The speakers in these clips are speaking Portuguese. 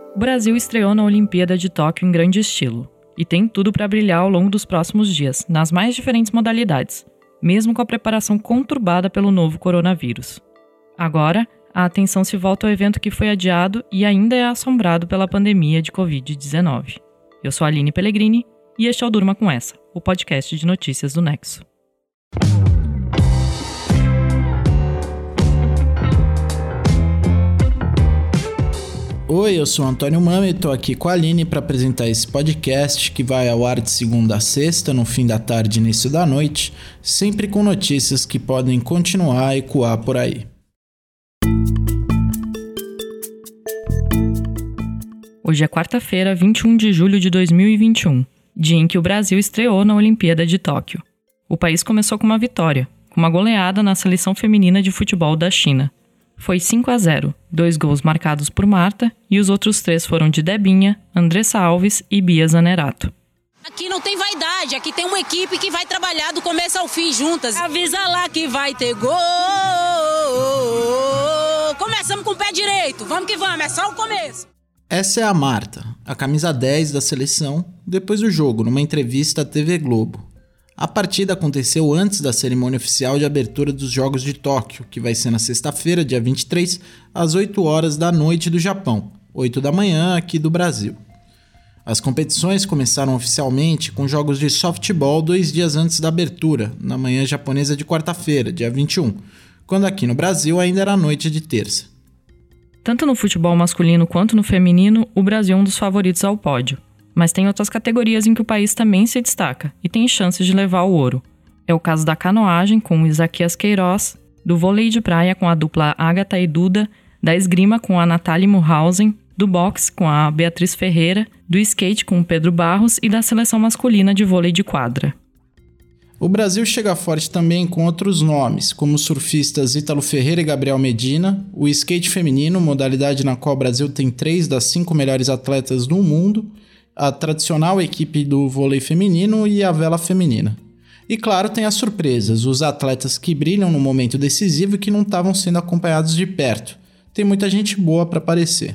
O Brasil estreou na Olimpíada de Tóquio em grande estilo e tem tudo para brilhar ao longo dos próximos dias, nas mais diferentes modalidades, mesmo com a preparação conturbada pelo novo coronavírus. Agora, a atenção se volta ao evento que foi adiado e ainda é assombrado pela pandemia de Covid-19. Eu sou a Aline Pellegrini e este é o Durma Com Essa, o podcast de notícias do Nexo. Oi, eu sou o Antônio Mama e estou aqui com a Aline para apresentar esse podcast que vai ao ar de segunda a sexta, no fim da tarde e início da noite, sempre com notícias que podem continuar a ecoar por aí. Hoje é quarta-feira, 21 de julho de 2021, dia em que o Brasil estreou na Olimpíada de Tóquio. O país começou com uma vitória, com uma goleada na seleção feminina de futebol da China. Foi 5-0, 2 gols marcados por Marta e os outros 3 foram de Debinha, Andressa Alves e Bia Zanerato. Aqui não tem vaidade, aqui tem uma equipe que vai trabalhar do começo ao fim juntas. Avisa lá que vai ter gol. Começamos com o pé direito, vamos que vamos, é só o começo. Essa é a Marta, a camisa 10 da seleção, depois do jogo, numa entrevista à TV Globo. A partida aconteceu antes da cerimônia oficial de abertura dos Jogos de Tóquio, que vai ser na sexta-feira, dia 23, às 8 horas da noite do Japão, 8 da manhã aqui do Brasil. As competições começaram oficialmente com jogos de softball 2 dias antes da abertura, na manhã japonesa de quarta-feira, dia 21, quando aqui no Brasil ainda era noite de terça. Tanto no futebol masculino quanto no feminino, o Brasil é um dos favoritos ao pódio. Mas tem outras categorias em que o país também se destaca e tem chances de levar o ouro. É o caso da canoagem com o Isaquias Queiroz, do vôlei de praia com a dupla Agatha e Duda, da esgrima com a Nathalie Muhausen, do boxe com a Beatriz Ferreira, do skate com o Pedro Barros e da seleção masculina de vôlei de quadra. O Brasil chega forte também com outros nomes, como os surfistas Ítalo Ferreira e Gabriel Medina, o skate feminino, modalidade na qual o Brasil tem 3 das 5 melhores atletas do mundo, a tradicional equipe do vôlei feminino e a vela feminina. E claro, tem as surpresas, os atletas que brilham no momento decisivo e que não estavam sendo acompanhados de perto. Tem muita gente boa para aparecer.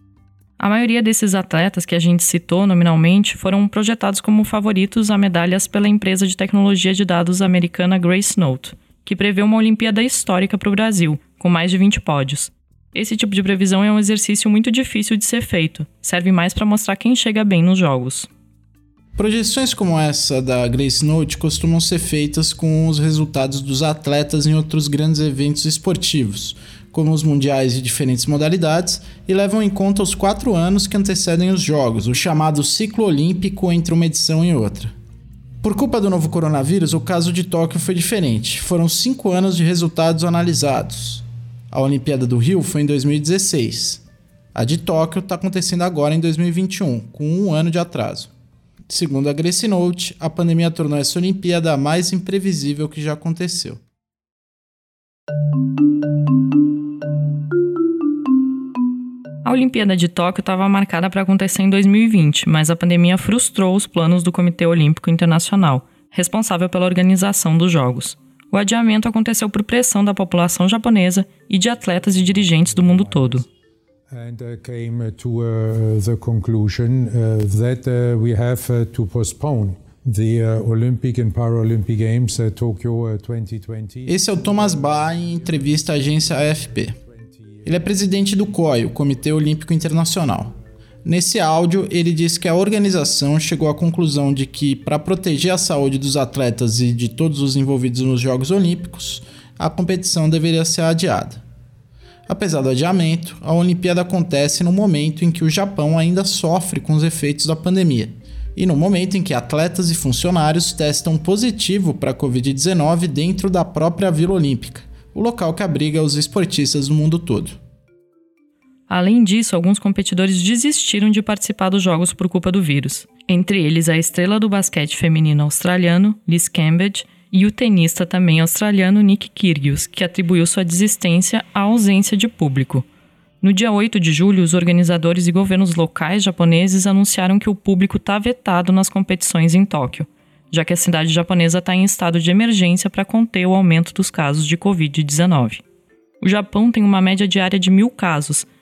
A maioria desses atletas que a gente citou nominalmente foram projetados como favoritos a medalhas pela empresa de tecnologia de dados americana Gracenote, que prevê uma Olimpíada histórica para o Brasil, com mais de 20 pódios. Esse tipo de previsão é um exercício muito difícil de ser feito, serve mais para mostrar quem chega bem nos jogos. Projeções como essa da Gracenote costumam ser feitas com os resultados dos atletas em outros grandes eventos esportivos, como os mundiais de diferentes modalidades, e levam em conta os 4 anos que antecedem os jogos, o chamado ciclo olímpico entre uma edição e outra. Por culpa do novo coronavírus, o caso de Tóquio foi diferente. Foram 5 anos de resultados analisados. A Olimpíada do Rio foi em 2016. A de Tóquio está acontecendo agora em 2021, com 1 ano de atraso. Segundo a Gracenote, a pandemia tornou essa Olimpíada a mais imprevisível que já aconteceu. A Olimpíada de Tóquio estava marcada para acontecer em 2020, mas a pandemia frustrou os planos do Comitê Olímpico Internacional, responsável pela organização dos Jogos. O adiamento aconteceu por pressão da população japonesa e de atletas e dirigentes do mundo todo. And came to the conclusion that we have to postpone the Olympic and Paralympic Games Tokyo 2020. Esse é o Thomas Bach em entrevista à agência AFP. Ele é presidente do COI, o Comitê Olímpico Internacional. Nesse áudio, ele diz que a organização chegou à conclusão de que, para proteger a saúde dos atletas e de todos os envolvidos nos Jogos Olímpicos, a competição deveria ser adiada. Apesar do adiamento, a Olimpíada acontece no momento em que o Japão ainda sofre com os efeitos da pandemia, e no momento em que atletas e funcionários testam positivo para a Covid-19 dentro da própria Vila Olímpica, o local que abriga os esportistas do mundo todo. Além disso, alguns competidores desistiram de participar dos jogos por culpa do vírus. Entre eles, a estrela do basquete feminino australiano, Liz Cambage, e o tenista também australiano Nick Kyrgios, que atribuiu sua desistência à ausência de público. No dia 8 de julho, os organizadores e governos locais japoneses anunciaram que o público está vetado nas competições em Tóquio, já que a cidade japonesa está em estado de emergência para conter o aumento dos casos de Covid-19. O Japão tem uma média diária de 1.000 casos,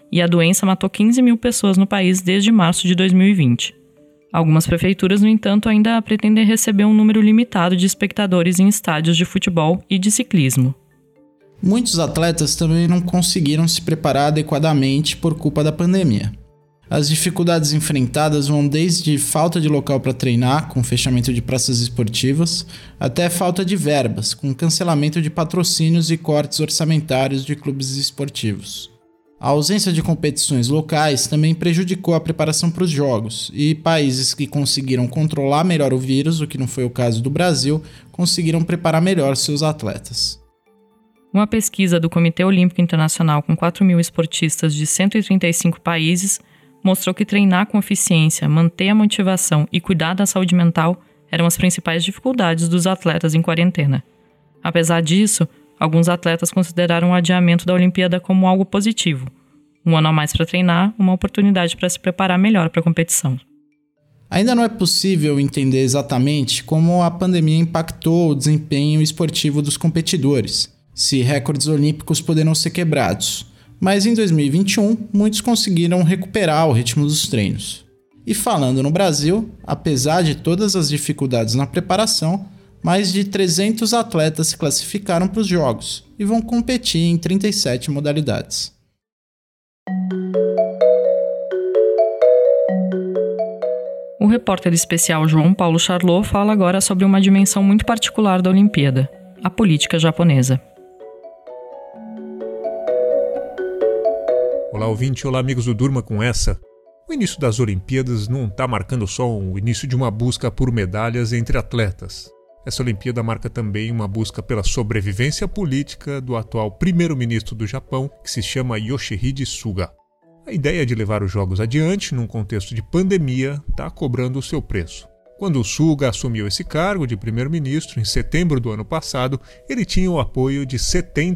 e a doença matou 15 mil pessoas no país desde março de 2020. Algumas prefeituras, no entanto, ainda pretendem receber um número limitado de espectadores em estádios de futebol e de ciclismo. Muitos atletas também não conseguiram se preparar adequadamente por culpa da pandemia. As dificuldades enfrentadas vão desde falta de local para treinar, com fechamento de praças esportivas, até falta de verbas, com cancelamento de patrocínios e cortes orçamentários de clubes esportivos. A ausência de competições locais também prejudicou a preparação para os jogos, e países que conseguiram controlar melhor o vírus, o que não foi o caso do Brasil, conseguiram preparar melhor seus atletas. Uma pesquisa do Comitê Olímpico Internacional com 4 mil esportistas de 135 países mostrou que treinar com eficiência, manter a motivação e cuidar da saúde mental eram as principais dificuldades dos atletas em quarentena. Apesar disso, alguns atletas consideraram o adiamento da Olimpíada como algo positivo. Um ano a mais para treinar, uma oportunidade para se preparar melhor para a competição. Ainda não é possível entender exatamente como a pandemia impactou o desempenho esportivo dos competidores, se recordes olímpicos poderão ser quebrados. Mas em 2021, muitos conseguiram recuperar o ritmo dos treinos. E falando no Brasil, apesar de todas as dificuldades na preparação, mais de 300 atletas se classificaram para os Jogos e vão competir em 37 modalidades. O repórter especial João Paulo Charlot fala agora sobre uma dimensão muito particular da Olimpíada, a política japonesa. Olá, ouvinte. Olá, amigos do Durma com Essa. O início das Olimpíadas não está marcando só o início de uma busca por medalhas entre atletas. Essa Olimpíada marca também uma busca pela sobrevivência política do atual primeiro-ministro do Japão, que se chama Yoshihide Suga. A ideia de levar os Jogos adiante, num contexto de pandemia, está cobrando o seu preço. Quando o Suga assumiu esse cargo de primeiro-ministro, em setembro do ano passado, ele tinha o apoio de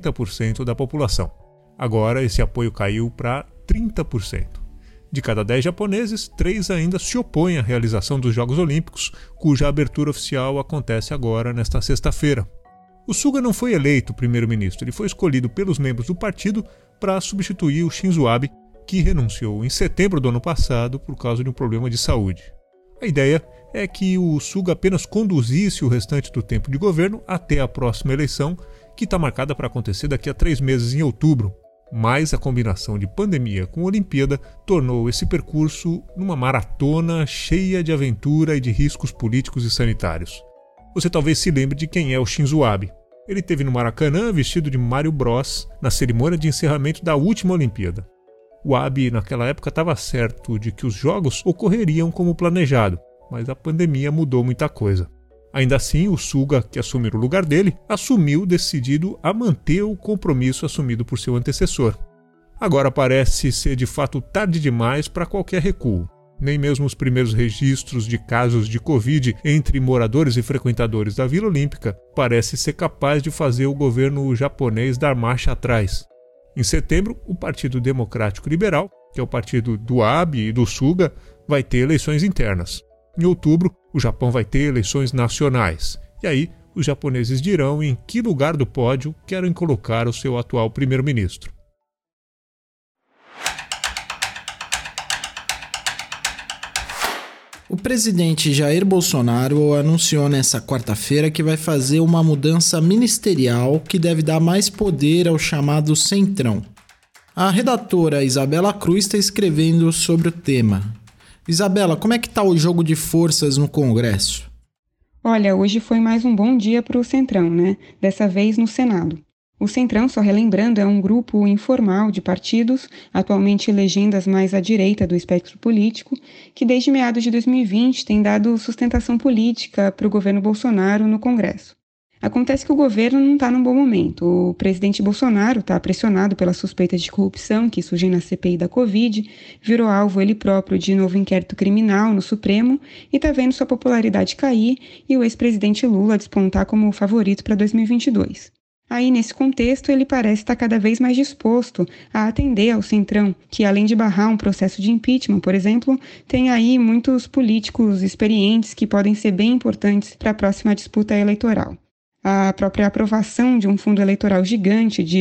70% da população. Agora, esse apoio caiu para 30%. De cada 10 japoneses, 3 ainda se opõem à realização dos Jogos Olímpicos, cuja abertura oficial acontece agora, nesta sexta-feira. O Suga não foi eleito primeiro-ministro, ele foi escolhido pelos membros do partido para substituir o Shinzo Abe, que renunciou em setembro do ano passado por causa de um problema de saúde. A ideia é que o Suga apenas conduzisse o restante do tempo de governo até a próxima eleição, que está marcada para acontecer daqui a 3 meses, em outubro. Mas a combinação de pandemia com Olimpíada tornou esse percurso numa maratona cheia de aventura e de riscos políticos e sanitários. Você talvez se lembre de quem é o Shinzo Abe. Ele esteve no Maracanã vestido de Mario Bros na cerimônia de encerramento da última Olimpíada. O Abe, naquela época, estava certo de que os jogos ocorreriam como planejado, mas a pandemia mudou muita coisa. Ainda assim, o Suga, que assumiu o lugar dele, assumiu decidido a manter o compromisso assumido por seu antecessor. Agora parece ser de fato tarde demais para qualquer recuo. Nem mesmo os primeiros registros de casos de Covid entre moradores e frequentadores da Vila Olímpica parece ser capaz de fazer o governo japonês dar marcha atrás. Em setembro, o Partido Democrático Liberal, que é o partido do Abe e do Suga, vai ter eleições internas. Em outubro, o Japão vai ter eleições nacionais. E aí, os japoneses dirão em que lugar do pódio querem colocar o seu atual primeiro-ministro. O presidente Jair Bolsonaro anunciou nesta quarta-feira que vai fazer uma mudança ministerial que deve dar mais poder ao chamado Centrão. A redatora Isabela Cruz está escrevendo sobre o tema. Isabela, como é que está o jogo de forças no Congresso? Olha, hoje foi mais um bom dia para o Centrão, né? Dessa vez no Senado. O Centrão, só relembrando, é um grupo informal de partidos, atualmente legendas mais à direita do espectro político, que desde meados de 2020 tem dado sustentação política para o governo Bolsonaro no Congresso. Acontece que o governo não está num bom momento. O presidente Bolsonaro está pressionado pelas suspeitas de corrupção que surgem na CPI da Covid, virou alvo ele próprio de novo inquérito criminal no Supremo e está vendo sua popularidade cair e o ex-presidente Lula despontar como favorito para 2022. Aí, nesse contexto, ele parece estar cada vez mais disposto a atender ao Centrão, que além de barrar um processo de impeachment, por exemplo, tem aí muitos políticos experientes que podem ser bem importantes para a próxima disputa eleitoral. A própria aprovação de um fundo eleitoral gigante de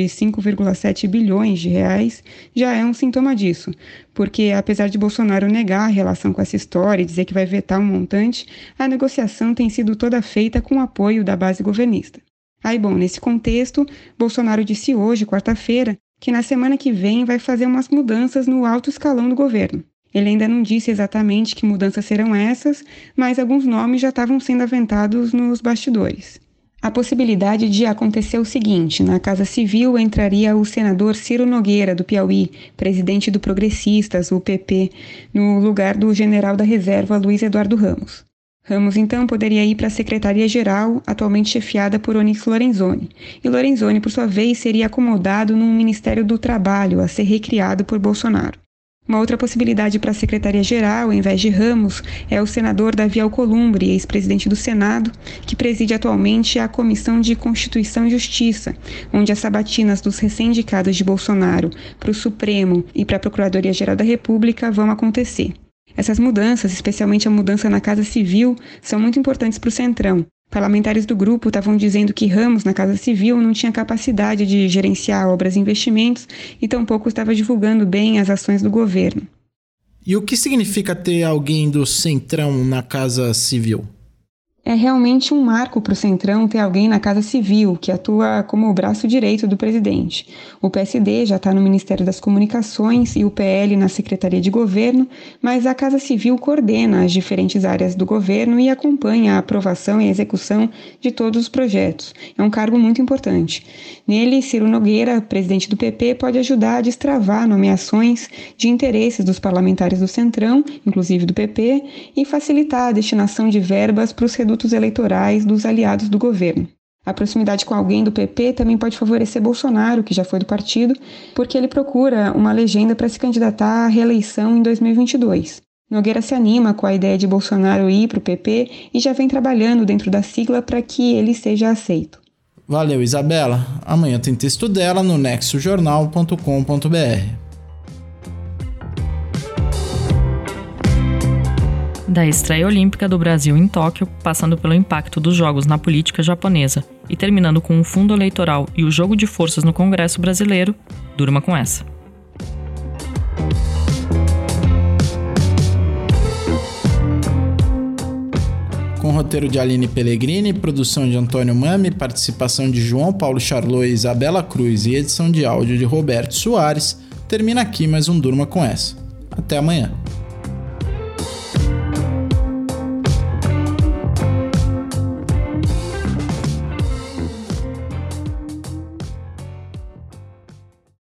5,7 bilhões de reais já é um sintoma disso, porque apesar de Bolsonaro negar a relação com essa história e dizer que vai vetar um montante, a negociação tem sido toda feita com o apoio da base governista. Aí, bom, nesse contexto, Bolsonaro disse hoje, quarta-feira, que na semana que vem vai fazer umas mudanças no alto escalão do governo. Ele ainda não disse exatamente que mudanças serão essas, mas alguns nomes já estavam sendo aventados nos bastidores. A possibilidade de acontecer o seguinte: na Casa Civil entraria o senador Ciro Nogueira, do Piauí, presidente do Progressistas, o PP, no lugar do general da reserva Luiz Eduardo Ramos. Ramos, então, poderia ir para a Secretaria-Geral, atualmente chefiada por Onyx Lorenzoni. E Lorenzoni, por sua vez, seria acomodado num Ministério do Trabalho, a ser recriado por Bolsonaro. Uma outra possibilidade para a Secretaria-Geral, em vez de Ramos, é o senador Davi Alcolumbre, ex-presidente do Senado, que preside atualmente a Comissão de Constituição e Justiça, onde as sabatinas dos recém-indicados de Bolsonaro para o Supremo e para a Procuradoria-Geral da República vão acontecer. Essas mudanças, especialmente a mudança na Casa Civil, são muito importantes para o Centrão. Parlamentares do grupo estavam dizendo que Ramos, na Casa Civil, não tinha capacidade de gerenciar obras e investimentos e tampouco estava divulgando bem as ações do governo. E o que significa ter alguém do Centrão na Casa Civil? É realmente um marco para o Centrão ter alguém na Casa Civil, que atua como o braço direito do presidente. O PSD já está no Ministério das Comunicações e o PL na Secretaria de Governo, mas a Casa Civil coordena as diferentes áreas do governo e acompanha a aprovação e a execução de todos os projetos. É um cargo muito importante. Nele, Ciro Nogueira, presidente do PP, pode ajudar a destravar nomeações de interesses dos parlamentares do Centrão, inclusive do PP, e facilitar a destinação de verbas para os redutos eleitorais dos aliados do governo. A proximidade com alguém do PP também pode favorecer Bolsonaro, que já foi do partido, porque ele procura uma legenda para se candidatar à reeleição em 2022. Nogueira se anima com a ideia de Bolsonaro ir para o PP e já vem trabalhando dentro da sigla para que ele seja aceito. Valeu, Isabela. Amanhã tem texto dela no nexojornal.com.br. Da estreia olímpica do Brasil em Tóquio, passando pelo impacto dos Jogos na política japonesa e terminando com um fundo eleitoral e o jogo de forças no Congresso brasileiro, durma com essa. Com roteiro de Aline Pellegrini, produção de Antônio Mami, participação de João Paulo Charlot e Isabela Cruz e edição de áudio de Roberto Soares, termina aqui mais um Durma com essa. Até amanhã.